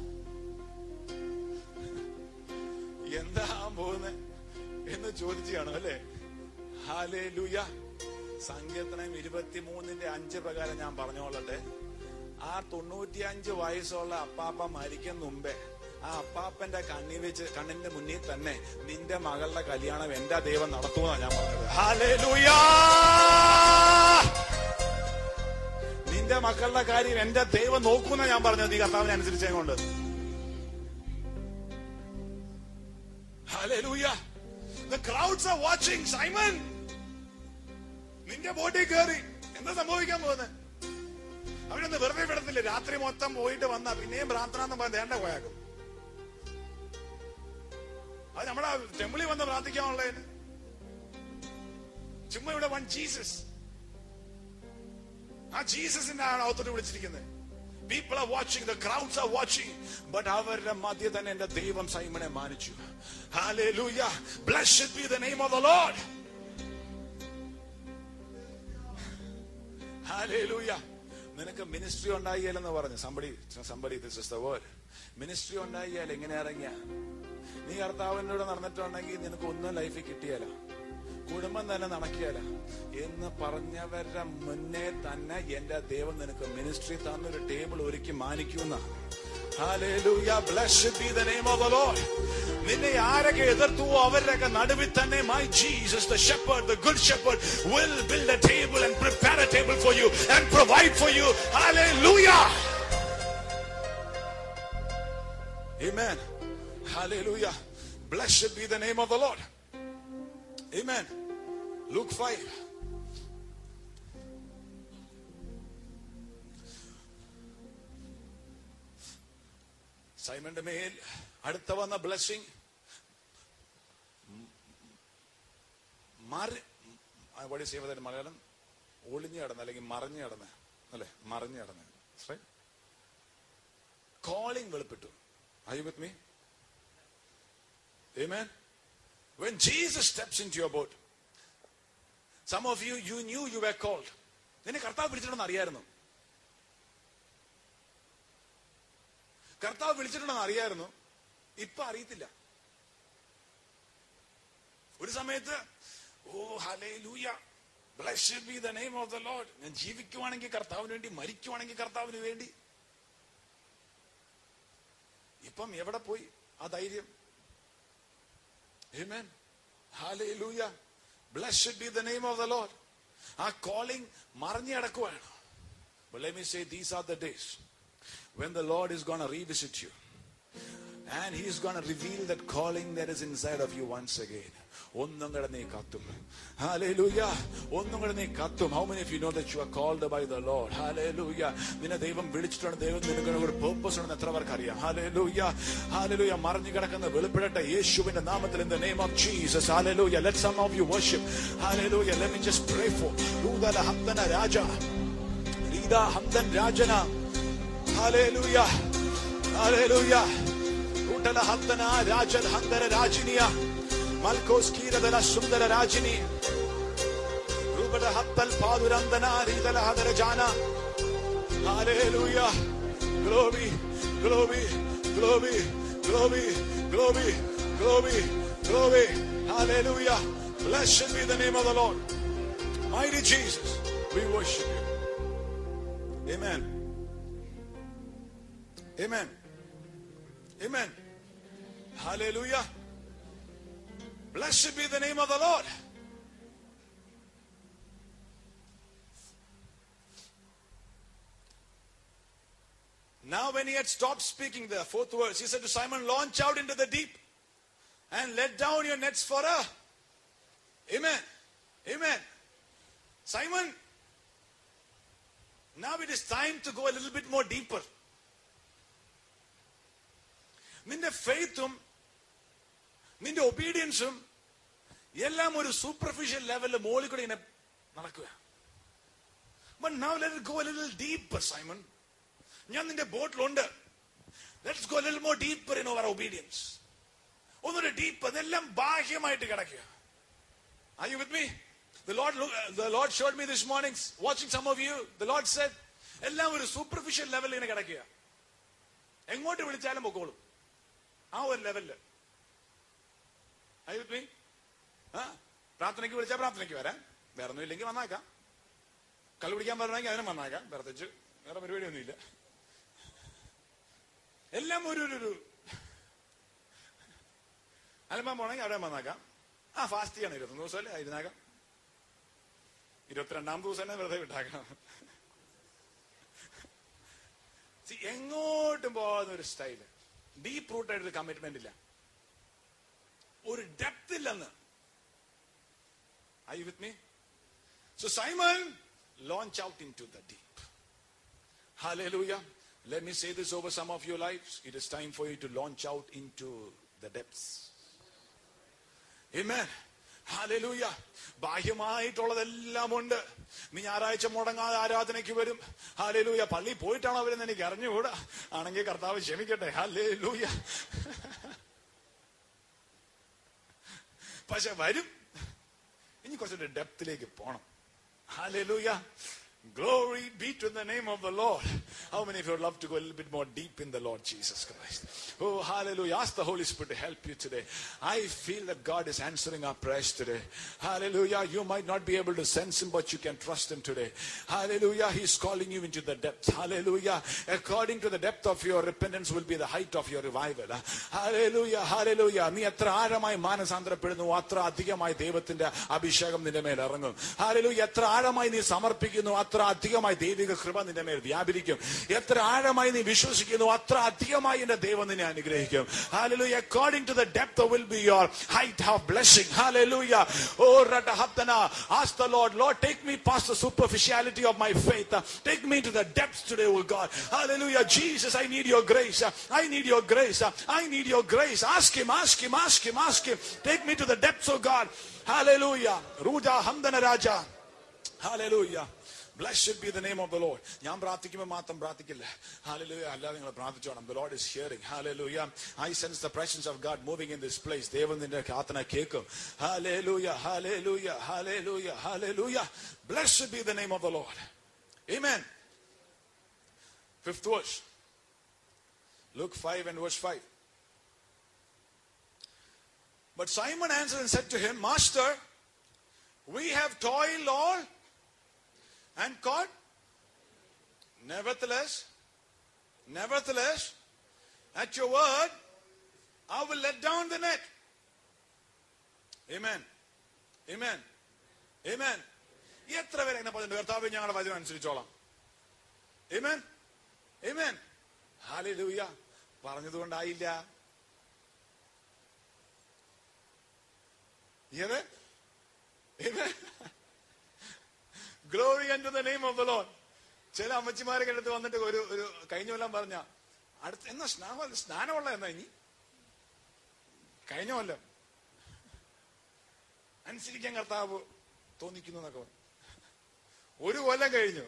എന്താ പോകുന്നത് എന്ന് ചോദിച്ചു കാണും അല്ലെ? ഹല്ലേലൂയ. സങ്കീർത്തനം ഇരുപത്തിമൂന്നിന്റെ അഞ്ച് പ്രകാരം ഞാൻ പറഞ്ഞോളട്ടെ. ആ തൊണ്ണൂറ്റിയഞ്ച് വയസ്സുള്ള അപ്പാപ്പ മരിക്കുന്ന മുമ്പേ ആ അപ്പാപ്പന്റെ കണ്ണി വെച്ച് കണ്ണിന്റെ മുന്നിൽ തന്നെ നിന്റെ മകളുടെ കല്യാണം എന്റെ ദൈവം നടത്തുമെന്നാണ് ഞാൻ പറഞ്ഞത്. ഹല്ലേലൂയ. നിന്റെ മക്കളുടെ കാര്യം എന്റെ ദൈവം നോക്കുന്ന ഞാൻ പറഞ്ഞത്. നീ കർത്താവിനെ അനുസരിച്ചുകൊണ്ട്. Hallelujah. The crowds are watching. Simon, നിന്റെ ബോട്ടിൽ കയറി എന്താ സംഭവിക്കാൻ പോകുന്നത്? അവരൊന്ന് വെറുതെ വിടത്തില്ല. രാത്രി മൊത്തം പോയിട്ട് വന്നാ പിന്നെയും പ്രാർത്ഥന വേണ്ട പോയാക്കും. അത് നമ്മുടെ ടെമ്പിളിൽ വന്ന് പ്രാർത്ഥിക്കാനുള്ളതിന് ചുമ്മാ ഇവിടെ വൺ ജീസസ്. ആ ജീസസിന്റെ ആണ് അകത്തോട്ട് വിളിച്ചിരിക്കുന്നത്. People are watching, the crowds are watching, but അവരുടെ മധ്യ തന്നെ എന്റെ ദൈവം സൈമനെ മാനിച്ചു. Hallelujah. Blessed be the name of the Lord. Hallelujah. നിനക്ക് മിനിസ്ട്രി ഉണ്ടായില്ലെന്ന് പറഞ്ഞു. somebody somebody this is the word. Ministry ഉണ്ടായാൽ എങ്ങനെ ഇറങ്ങിയ നീ കർത്താവിനോട് നടന്നിട്ടുണ്ടെങ്കിൽ നിനക്ക് ഒന്നും ലൈഫിൽ കിട്ടിയാല, കുടുംബം തന്നെ നടക്കിയാല എന്ന് പറഞ്ഞവരുടെ മുന്നേ തന്നെ എന്റെ ദൈവം നിനക്ക് മിനിസ്ട്രി തന്നൊരു ടേബിൾ ഒരുക്കി മാനിക്കുന്ന. Hallelujah. Blessed be the name of the Lord. നിന്നെ ആരൊക്കെ എതിർത്തുവോ അവരുടെയൊക്കെ നടുവിൽ തന്നെ my Jesus, the shepherd, the good shepherd, will build a table and prepare a table for you and provide for you. Hallelujah. Amen. Hallelujah. Blessed be the name of the Lord. Amen. Luke five. സൈമന്റെ മേൽ അടുത്ത വന്ന blessing Malayalam ഒളിഞ്ഞു കിടന്ന അല്ലെങ്കിൽ മറിഞ്ഞു കിടന്ന അല്ലെ മറിഞ്ഞു കിടന്ന കോളിംഗ് വെളിപ്പെട്ടു. Are you with me? Amen. When Jesus steps into your boat, some of you, you knew you were called. നിന്നെ കർത്താവ് വിളിച്ചിട്ടുണ്ടെന്ന് അറിയായിരുന്നു. കർത്താവ് വിളിച്ചിട്ടുണ്ടെന്ന് അറിയായിരുന്നു. ഇപ്പൊ അറിയത്തില്ല. ഒരു സമയത്ത് oh hallelujah, blessed be the name of the Lord. ഞാൻ ജീവിക്കുവാണെങ്കിൽ കർത്താവിന് വേണ്ടി, മരിക്കുവാണെങ്കിൽ കർത്താവിന് വേണ്ടി. ഇപ്പം എവിടെ പോയി ആ ധൈര്യം? Amen. Hallelujah. Blessed be the name of the Lord. ആ കോളിംഗ് മറിഞ്ഞു കിടക്കുവാണ്. But let me say, these are the days when the Lord is going to revisit you and He is going to reveal that calling that is inside of you once again. ഒന്നും കൂടെ നീ കത്തും. Hallelujah. ഒന്നും കൂടെ നീ കത്തും. How many of you know that you are called by the Lord? Hallelujah. നിന്നെ ദൈവം വിളിച്ചിട്ടുണ്ട്. ദൈവം നിനക്ക് ഒരു purpose ഉണ്ടെന്ന് എത്ര പേർക്ക് അറിയാം? Hallelujah. Hallelujah. മറിഞ്ഞു കിടക്കുന്ന വെളിപ്പെടട്ടെ യേശുവിന്റെ നാമത്തിൽ. In the name of Jesus. Hallelujah. Let some of you worship. Hallelujah. Let me just pray for Rudala Hamdana Raja. Rida Hamdan Rajana. Hallelujah. Hallelujah. Rudala Hamdana Rajan Hamdana Rajiniya. Malkos Kira de la Sundara Rajini. Rubada Hattal Padurandana Ridala Hadarajana. Hallelujah. Glory, glory, glory, glory, glory, glory, glory. Hallelujah. Blessed be the name of the Lord. Mighty Jesus, we worship you. Amen. Amen. Amen. Hallelujah. Blessed be the name of the Lord. Now when he had stopped speaking, the fourth verse, he said to Simon, launch out into the deep and let down your nets for a. Amen. Amen. Simon, now it is time to go a little bit more deeper. നിന്റെ ഫെയ്ത്തും നിന്റെ ഒബീഡിയൻസും എല്ലാം ഒരു superficial ലെവലിൽ മോളിൽ കൂടെ ഇങ്ങനെ നടക്കുക. But now let it go a little deeper, Simon. ഞാൻ നിന്റെ ബോട്ടിലുണ്ട്. Let's go a little more deeper in our obedience. ഒന്നൊരു ഡീപ്പ്, അതെല്ലാം ബാഹ്യമായിട്ട് കിടക്കുക. Are you with me? The Lord, the Lord showed me this morning, watching some of you. The Lord said, എല്ലാം ഒരു superficial ലെവലിൽ ഇങ്ങനെ കിടക്കുക. എങ്ങോട്ട് വിളിച്ചാലും പൊക്കോളും. ആ ഒരു ലെവലില്. Are you with me? ആ പ്രാർത്ഥനയ്ക്ക് വിളിച്ചാൽ പ്രാർത്ഥനയ്ക്ക് വരാം, വേറെ ഒന്നും ഇല്ലെങ്കിൽ വന്നേക്കാം. കള്ളു പിടിക്കാൻ പറഞ്ഞെങ്കിൽ അതിനും വന്നേക്കാം, പ്രത്യേകിച്ച് വേറെ പരിപാടിയൊന്നുമില്ല. എല്ലാം ഒരു ഒരു അലമ്പാൻ പോണെങ്കിൽ അവിടെ വന്നേക്കാം. ആ ഫാസ്റ്റ് ചെയ്യണം, ഇരുപത്തൊന്ന് ദിവസമല്ലേ ഇരുന്നാക്കാം, ഇരുപത്തിരണ്ടാം ദിവസം തന്നെ വെറുതെ വിട്ടാക്കണം. എങ്ങോട്ടും പോകുന്ന ഒരു സ്റ്റൈല്, ഡീപ്പ് റൂട്ടായിട്ടൊരു കമ്മിറ്റ്മെന്റ് ഇല്ല, ഒരു ഡെപ്ത് ഇല്ലെന്ന്. Are you with me? So Simon, launch out into the deep. Hallelujah. Let me say this over some of your lives. It is time for you to launch out into the depths. Amen. Hallelujah. ബാഹ്യമായിട്ടുള്ളതെല്ലാം ഉണ്ട്. നീ ഞായറാഴ്ച മുടങ്ങാതെ ആരാധനയ്ക്ക് വരും. Hallelujah. പള്ളി പോയിട്ടാണോ അവരെന്ന് എനിക്ക് അറിഞ്ഞുകൂടാ. ആണെങ്കിൽ കർത്താവ് ക്ഷമിക്കട്ടെ. ഹല്ലേലൂയ. പക്ഷെ വരും. ഇനി കുറച്ചൊരു ഡെപ്തിലേക്ക് പോണം. Hallelujah. Glory be to the name of the Lord. How many of you would love to go a little bit more deep in the Lord Jesus Christ? Oh, hallelujah. Ask the Holy Spirit to help you today. I feel that God is answering our prayers today. Hallelujah. You might not be able to sense Him, but you can trust Him today. Hallelujah. He's calling you into the depth. Hallelujah. According to the depth of your repentance will be the height of your revival. Hallelujah. Hallelujah. നീ എത്ര ആഴമായി മാനസാന്തരപ്പെടുന്നു അത്ര അധികമായി ദൈവത്തിന്റെ അഭിഷേകം നിന്റെ മേൽ ഇറങ്ങും. Hallelujah. എത്ര ആഴമായി നീ സമർപ്പിക്കുന്നു അത്ര അധികമായി ദൈവിക കൃപ നിന്റെ മേൽ വ്യാപരിക്കും. എത്ര ആഴമായി നീ വിശ്വസിക്കുന്നു അത്ര അധികമായി എന്റെ ദൈവം നിന്നെ അനുഗ്രഹിക്കും. Hallelujah. According to the depth will be your height of blessing. Hallelujah. Oh, Ratahatana. Ask the Lord, Lord, take me past the superficiality of my faith. Take me to the depths today, oh God. Hallelujah. Jesus, I need your grace. I need your grace. I need your grace. Ask Him, ask Him, ask Him, ask Him. Take me to the depths, oh God. Hallelujah. Ruja Hamdana Raja. Hallelujah. Blessed be the name of the Lord. ഞാൻ പ്രാർത്ഥിക്കുമ്പോൾ മാത്രം പ്രാർത്ഥിക്കില്ല. Hallelujah. അല്ലാതെ നിങ്ങൾ പ്രാർത്ഥിച്ചോണം. The Lord is hearing. Hallelujah. I sense the presence of God moving in this place. ദൈവം നിന്റെ പ്രാർത്ഥന കേൾക്കും. Hallelujah. Hallelujah. Hallelujah. Hallelujah. Blessed be the name of the Lord. Amen. Fifth verse. Luke five and verse five. But Simon answered and said to him, Master, we have toiled all and caught. Nevertheless, nevertheless, at your word, I will let down the net. Amen. Amen. Amen. എത്ര പേര് എന്നെ പറഞ്ഞു കർത്താവേ ഞങ്ങളുടെ വചനം അനുസരിച്ചോളാം. Amen. Amen. Hallelujah. പറഞ്ഞതുകൊണ്ടായില്ല. Amen. Amen. Glory unto the name of the Lord. ചില അമ്മച്ചിമാരൊക്കെ അടുത്ത് വന്നിട്ട് ഒരു ഒരു കഴിഞ്ഞ കൊല്ലം പറഞ്ഞ അടുത്ത് എന്നാ സ്നാനം സ്നാനമുള്ള എന്നാ ഇനി കഴിഞ്ഞ കൊല്ലം അനുസരിക്കാൻ കർത്താവ് തോന്നിക്കുന്നു എന്നൊക്കെ ഒരു കൊല്ലം കഴിഞ്ഞു.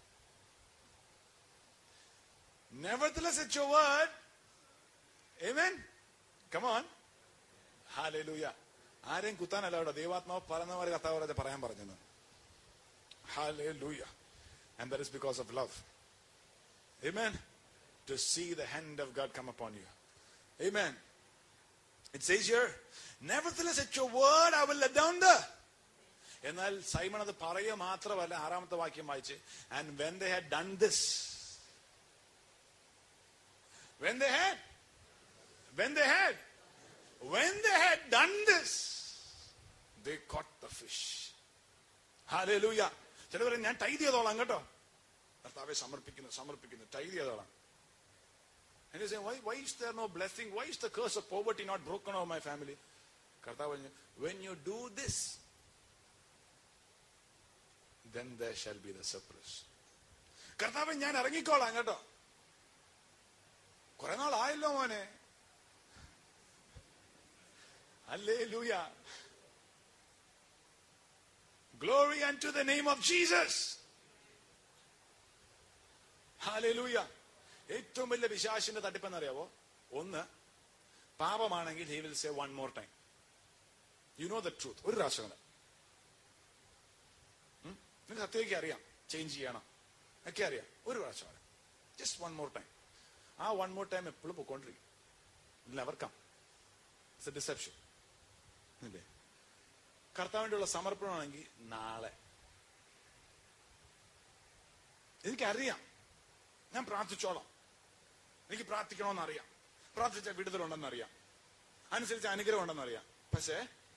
Nevertheless at your word. Amen. Come on. Hallelujah. ആരെയും കുത്താനല്ല അവിടെ ദൈവാത്മാവ് പറയുന്നവരെ കർത്താവ് പറയാൻ പറഞ്ഞത്. Hallelujah. And that is because of love. Amen. To see the hand of God come upon you. Amen. It says here, nevertheless at your word I will let down the. എന്നാൽ Simon അത് പറയുക മാത്രമല്ല, ആറാമത്തെ വാക്യം വായിച്ച്, and when they had done this, when they had when they had when they had done this, they caught the fish. Hallelujah. ചില പറയും ഞാൻ ടൈത് ചെയ്തോളാം കേട്ടോ. കർത്താവെ സമർപ്പിക്കുന്നു സമർപ്പിക്കുന്നു ടൈത് ചെയ്തോളാം. And you say, why, why is there no blessing? Why is the curse of poverty not broken over my family? കർത്താവ് പറഞ്ഞു, when you do this, then there shall be the surplus. കർത്താവ് ഞാൻ ഇറങ്ങിക്കോളാം കേട്ടോ. കുറെ നാളായല്ലോ മോനെ. Hallelujah. Glory unto the name of Jesus. Hallelujah. ഏറ്റവും വലിയ പിശാചിന്റെ തട്ടിപ്പെന്നറിയാവോ? ഒന്ന്, പാപമാണെങ്കിൽ he will say one more time. You know the truth. ഒരു പ്രാവശ്യം നിങ്ങൾക്ക് സത്യമൊക്കെ അറിയാം, ചേഞ്ച് ചെയ്യണം ഒക്കെ അറിയാം. ഒരു പ്രാവശ്യം ജസ്റ്റ് വൺ മോർ ടൈം. ആ വൺ മോർ ടൈം എപ്പോഴും പൊക്കോണ്ടിരിക്കും. Never come. It's a deception. ഇല്ലേ? കർത്താവിനുള്ള സമർപ്പണമാണെങ്കിൽ നാളെ. എനിക്കറിയാം, ഞാൻ പ്രാർത്ഥിച്ചോളാം, എനിക്ക് പ്രാർത്ഥിക്കണമെന്നറിയാം, പ്രാർത്ഥിച്ച വിടുതലുണ്ടെന്നറിയാം, അനുസരിച്ച് അനുഗ്രഹം ഉണ്ടെന്നറിയാം. പക്ഷേ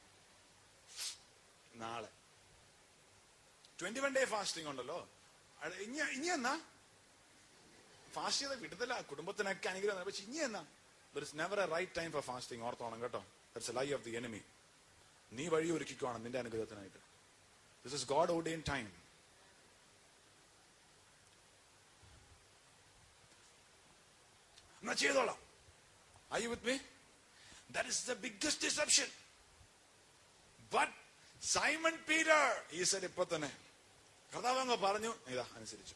നാളെ ട്വന്റി വൺ ഡേ ഫാസ്റ്റിംഗ് ഉണ്ടല്ലോ, ഇനി ഇനി എന്നാ ഫാസ്റ്റ് ചെയ്ത വിടുതല, കുടുംബത്തിനൊക്കെ അനുഗ്രഹം. പക്ഷെ ഇനി എന്നാ? There is never a right time for fasting. ഓർത്തോണം കേട്ടോ. That's a lie of the enemy. നീ വഴി ഒരുക്കിക്കോണം നിന്റെ അനുഗ്രഹത്തിനായിട്ട്. This is God ordained time. എന്നാ ചെയ്തോളാം. Are you with me? That is the biggest deception. But Simon Peter, he said, ഇപ്പൊ തന്നെ കർത്താവ് അങ്ങ് പറഞ്ഞു, ഇതാ അനുസരിച്ചു.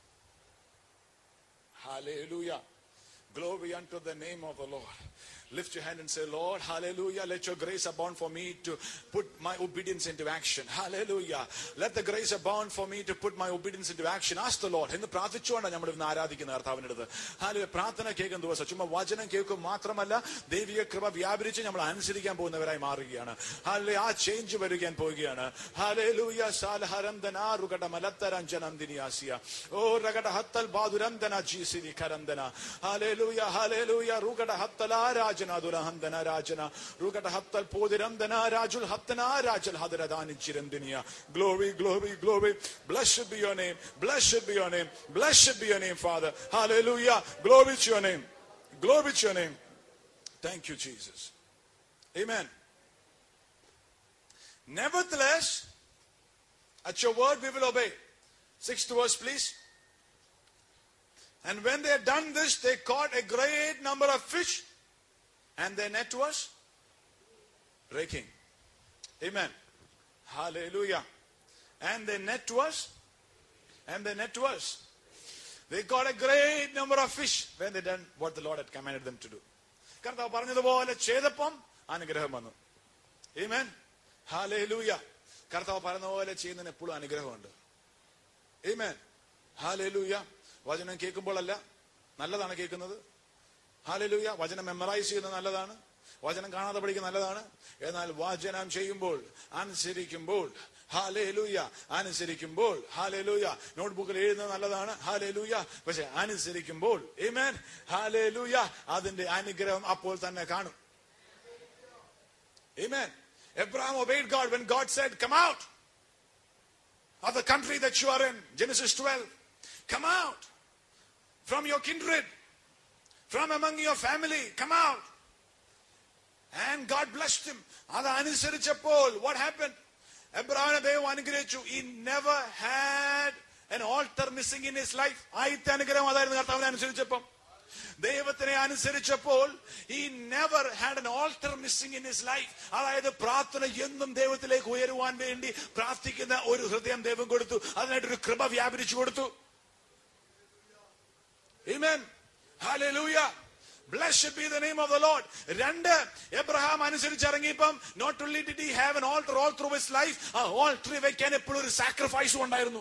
Hallelujah. Glory unto the name of the Lord. Lift your hand and say, Lord, hallelujah, let your grace abound for me to put my obedience into action. Hallelujah. Let the grace abound for me to put my obedience into action. Ask the Lord. എന്ന് പ്രാർത്ഥിച്ചുകൊണ്ടാണ് നമ്മൾ ഇന്ന് ആരാധിക്കുന്ന കർത്താവിന്റെ അടുത്ത്. ഹാലേ, പ്രാർത്ഥന കേൾക്കുന്ന ദിവസം ചുമ്മാ വചനം കേൾക്കും മാത്രമല്ല, ദൈവിക കൃപ വ്യാപരിച്ച് നമ്മൾ അനുസരിക്കാൻ പോകുന്നവരായി മാറുകയാണ്. ഹാലേ, ആ ചേഞ്ച് വരുവാൻ പോവുകയാണ്. ഹല്ലേലൂയ. സാലഹരന്തന റുകട മലത്തരഞ്ജനന്ദിനിയാസിയ ഓ രകട ഹത്തൽ ബാദുരന്തന ജീസിനി കരന്തന. Hallelujah, hallelujah. റുകട ഹത്തല രാജന ദുരഹന്തന രാജന റുകട ഹത്തൽ പോദിരന്തന രാജുൽ ഹത്തന രാജൽ ഹദരദാനി ചിരന്ദിനിയ. Glory, glory, glory. Blessed be your name. Blessed be your name. Blessed be your name, Father. Hallelujah. Glory to your name. Glory to your name. Thank you, Jesus. Amen. Nevertheless, at your word we will obey. Sixth verse, please. And when they had done this, they caught a great number of fish, and their net was breaking. Amen. Hallelujah. And their net was, and their net was. They caught a great number of fish when they done what the Lord had commanded them to do. കർത്താവ് പറഞ്ഞതുപോലെ ചെയ്തപ്പം അനുഗ്രഹം വന്നു. Amen. Hallelujah. കർത്താവ് പറഞ്ഞതുപോലെ ചെയ്യുന്നതിന് എപ്പോഴും അനുഗ്രഹമുണ്ട്. Amen. Hallelujah. വചനം കേൾക്കുമ്പോഴല്ല, നല്ലതാണ് കേൾക്കുന്നത്. ഹല്ലേലൂയ. വചനം മെമ്മറൈസ് ചെയ്യുന്നത് നല്ലതാണ്, വചനം കാണാതെ പഠിക്കുന്നത് നല്ലതാണ്. എന്നാൽ വചനം ചെയ്യുമ്പോൾ, അനുസരിക്കുമ്പോൾ, ഹല്ലേലൂയ, അനുസരിക്കുമ്പോൾ, ഹല്ലേലൂയ, നോട്ട്ബുക്കിൽ എഴുതുന്നത് നല്ലതാണ്, ഹല്ലേലൂയ. പക്ഷെ അനുസരിക്കുമ്പോൾ, ആമേൻ, ഹല്ലേലൂയ, അതിന്റെ അനുഗ്രഹം അപ്പോൾ തന്നെ കാണും. Amen. Abraham obeyed God when God said, come out of the country that you are in. Genesis twelve. Come out from your kindred, from among your family. Come out. And God blessed him. Ada anusarichapol, what happened? Abraham devu anugrahichu. He never had an altar missing in his life. Ayitha anugraham adayirunnu karthavane anusarichappam. ദൈവത്തിനെ അനുസരിച്ചപ്പോൾ he never had an altar missing in his life. അതായത് പ്രാർത്ഥന എന്നും ദൈവത്തിലേക്ക് ഉയരുവാൻ വേണ്ടി പ്രാർത്ഥിക്കുന്ന ഒരു ഹൃദയം ദൈവം കൊടുത്തു. അതിനായിട്ടൊരു കൃപ വ്യാപരിച്ചു കൊടുത്തു. Amen. Hallelujah. Blessed be the name of the Lord. രണ്ട്, എബ്രഹാം അനുസരിച്ചിറങ്ങിയപ്പം not only did he have an altar all through his life, ആ altar വെക്കാൻ എപ്പോഴും ഒരു സാക്രിഫൈസും ഉണ്ടായിരുന്നു.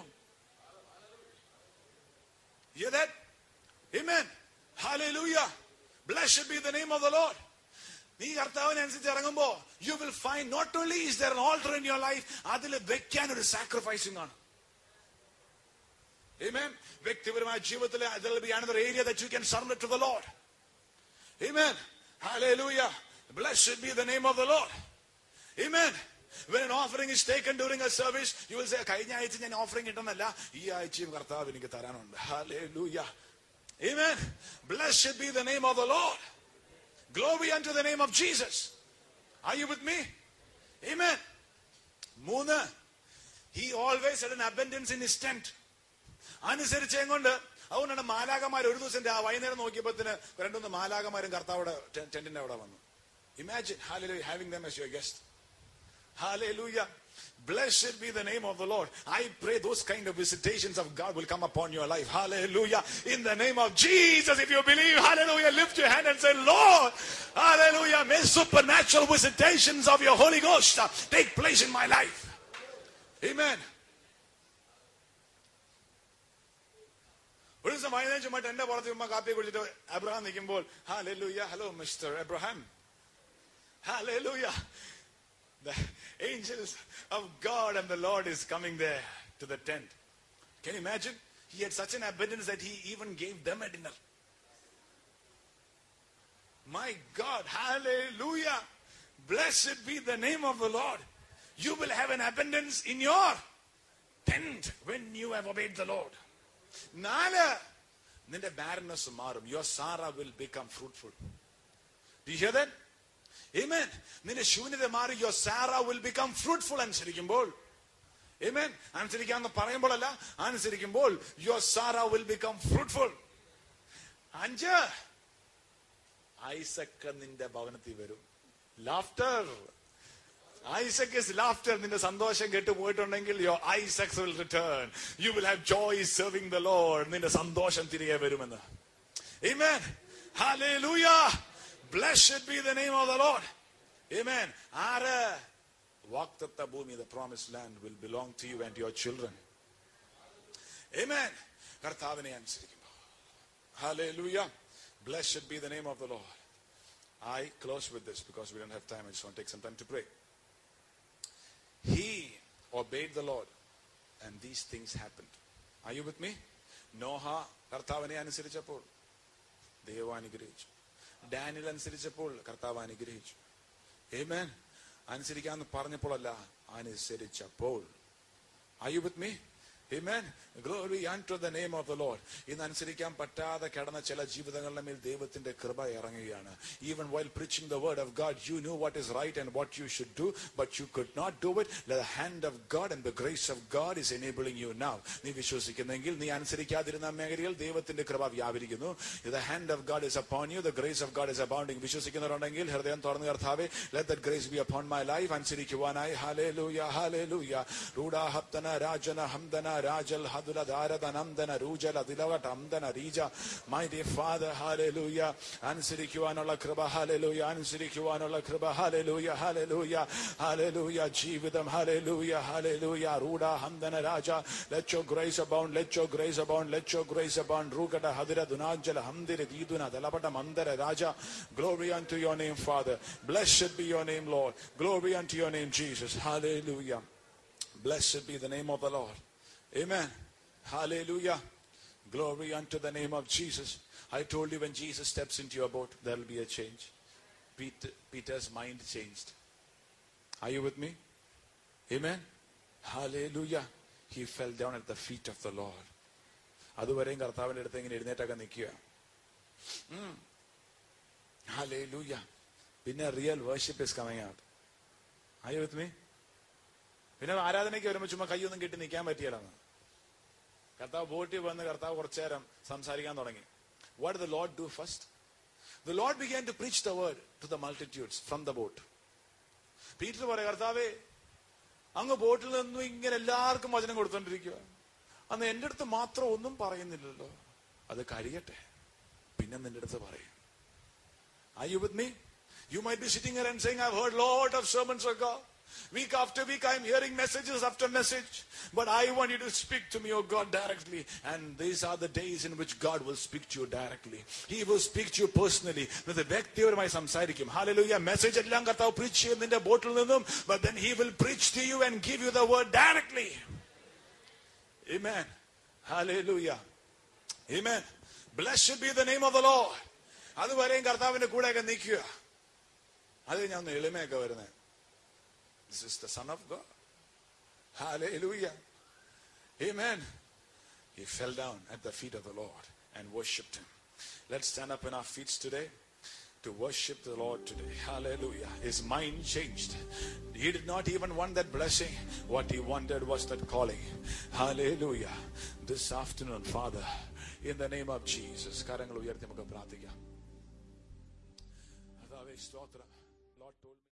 Hear that? Amen. Hallelujah. Blessed be the name of the Lord. നീ കർത്താവിനെ അനുസരിച്ച് ഇറങ്ങുമ്പോ you will find not only is there an altar in your life, അതിൽ വെക്കാൻ ഒരു സാക്രിഫൈസിംഗ് ആണ്. Amen. വ്യക്തിപരമായ ജീവിതത്തിൽ there will be another area that you can surrender to the Lord. Amen. Hallelujah. Blessed be the name of the Lord. Amen. When an offering is taken during a service, you will say, കഴിഞ്ഞ ആഴ്ച ഞാൻ offering ഇട്ടെന്നല്ല, ഈ ആഴ്ചയും കർത്താവ് എനിക്ക് തരാനുണ്ട്. Hallelujah. Amen. Blessed be the name of the Lord. Glory unto the name of Jesus. Are you with me? Amen. മൂന്ന്, he always had an abundance in his tent. അനുസരിച്ച് എങ്ങോണ്ട് അതുകൊണ്ടാണ് മാലാകമാർ ഒരു ദിവസം വൈകുന്നേരം നോക്കിയപ്പോത്തിന് രണ്ടൊന്ന് മാലാകമാരും കർത്താവിടെ ടെന്റിന്റെ അവിടെ വന്നു. Imagine, hallelujah, having them as your guest. Hallelujah. Blessed be the name of the Lord. I pray those kind of visitations of God will come upon your life. Hallelujah. In the name of Jesus, if you believe, hallelujah, lift your hand and say, Lord, hallelujah, may supernatural visitations of your Holy Ghost uh, take place in my life. Amen. ഒരു ദിവസം വൈകുന്നേരം ചുമ്മാ എന്റെ പുറത്ത് ചുമ്മാ കാപ്പി കുടിച്ചിട്ട് Abraham നിൽക്കുമ്പോൾ, hallelujah, hello Mister Abraham. Hallelujah. The angels of God and the Lord is coming there to the tent. Can you imagine? He had such an abundance that he even gave them a dinner. My God, hallelujah. Blessed be the name of the Lord. You will have an abundance in your tent when you have obeyed the Lord. Nala, ninte barrenness marum. Your Sarah will become fruitful. Do you hear that? Amen. Ninte ശൂന്യത മാറി your Sarah will become fruitful അനുസരിക്കുമ്പോൾ. Amen. അനുസരിക്കാന്ന് പറയുമ്പോഴല്ല, അനുസരിക്കുമ്പോൾ your Sarah will become fruitful. അഞ്ച്, ഐസക് നിന്റെ ഭവനത്തിൽ വരും. Laughter. Isaac is laughter. നിന്റെ സന്തോഷം കേട്ട് പോയിട്ടുണ്ടെങ്കിൽ your Isaacs will return. You will have joy serving the Lord. നിന്റെ സന്തോഷം തിരികെ വരുമെന്ന്. Amen. Hallelujah. Blessed be the name of the Lord. Amen. ആര് വാഗ്ദത്ത ഭൂമി, the promised land will belong to you and your children. Amen. കർത്താവിനെ അനുസരിക്കുമ്പോൾ. Hallelujah. Blessed be the name of the Lord. I close with this because we don't have time. I just want to take some time to pray. He obeyed the Lord and these things happened. Are you with me? Noah കർത്താവിനെ അനുസരിച്ചപ്പോൾ ദൈവം അനുഗ്രഹിച്ചു. Daniel അനുസരിച്ചപ്പോൾ കർത്താവ് അനുഗ്രഹിച്ചു. Amen. അനുസരിക്കാന്ന് പറഞ്ഞപ്പോഴല്ല, അനുസരിച്ചപ്പോൾ. Are you with me? Amen. Glory unto the name of the Lord. ഇന്ന് അനുസരിക്കാൻ പറ്റാതെ കിടന്ന ചില ജീവിതങ്ങളുടെ മേൽ ദൈവത്തിന്റെ കൃപ ഇറങ്ങുകയാണ്. Even while preaching the word of God, you knew what is right and what you should do, but you could not do it. The hand of God and the grace of God is enabling you now. നീ വിശ്വസിക്കുന്നെങ്കിൽ നീ അനുസരിക്കാതിരുന്ന മേഖലയിൽ ദൈവത്തിന്റെ കൃപ വ്യാപരിക്കുന്നു. The hand of God is upon you. The grace of God is abounding. വിശ്വസിക്കുന്നവരുണ്ടെങ്കിൽ ഹൃദയം തുറന്ന് കർത്താവേ, let that grace be upon my life. അനുസരിക്കുവാനായി. Hallelujah, hallelujah. Ruda haptana rajana hamdana rajal hadula darada namdana rujala dilavat amdana rija. Mighty Father, hallelujah. അനുസരിക്കുവാനുള്ള കൃപ, hallelujah. അനുസരിക്കുവാനുള്ള കൃപ, hallelujah, hallelujah, hallelujah. ജീവിതം, hallelujah, hallelujah. Ruda hamdana raja. Let your grace abound, let your grace abound, let your grace abound. Rugada hadira dunajala hamdire diduna dalapata mandara raja. Glory unto your name, Father. Blessed be your name, Lord. Glory unto your name, Jesus. Hallelujah. Blessed be the name of the Lord. Amen. Hallelujah. Glory unto the name of Jesus. I told you when Jesus steps into your boat, there will be a change. Peter, Peter's mind changed. Are you with me? Amen. Hallelujah. He fell down at the feet of the Lord. അതുവരെയും കർത്താവിന്റെ അടുത്ത് ഇങ്ങനെ എഴുന്നേറ്റൊക്കെ നിൽക്കുക. Hallelujah. പിന്നെ real worship is coming out. Are you with me? പിന്നെ ആരാധനയ്ക്ക് വരുമ്പോൾ ചുമ്മാ കൈയൊന്നും കെട്ടി നിൽക്കാൻ പറ്റിയല്ലെന്ന്. കർത്താവ് ബോട്ടിൽ വന്ന് കർത്താവ് കുറച്ചു നേരം സംസാരിക്കാൻ തുടങ്ങി. What did the Lord do first? The Lord began to preach the word to the multitudes from the boat. Peter പറയാ, കർത്താവേ, അങ്ങ് ബോട്ടിൽ നിന്നും ഇങ്ങനെ എല്ലാവർക്കും വചനം കൊടുത്തോണ്ടിരിക്കുക. അന്ന് എന്റെ അടുത്ത് മാത്രം ഒന്നും പറയുന്നില്ലല്ലോ. അത് കഴിയട്ടെ, പിന്നെ നിന്റെ അടുത്ത് പറയും. Are you with me? You might be sitting here and saying, I've heard lot of sermons of God. Week after week I'm hearing messages after message. But I want you to speak to me, oh God, directly. And these are the days in which God will speak to you directly. He will speak to you personally. Hallelujah. Message ellam kartavu preach cheyyum ninte bottle ninnum, but then he will preach to you and give you the word directly. Amen. Hallelujah. Amen. Blessed be the name of the Lord. അതുവരെയും കർത്താവിന്റെ കൂടെയൊക്കെ നിൽക്കുക. അത് ഞാൻ ഒന്ന് എളിമയൊക്കെ വരുന്നത്. This is the Son of God. Hallelujah. Amen. He fell down at the feet of the Lord and worshipped him. Let's stand up in our feet today to worship the Lord today. Hallelujah. His mind changed. He did not even want that blessing. What he wanted was that calling. Hallelujah. This afternoon, Father, in the name of Jesus, കരങ്ങൾ ഉയർത്തി നമുക്ക് പ്രാർത്ഥിക്കാം. Lord told me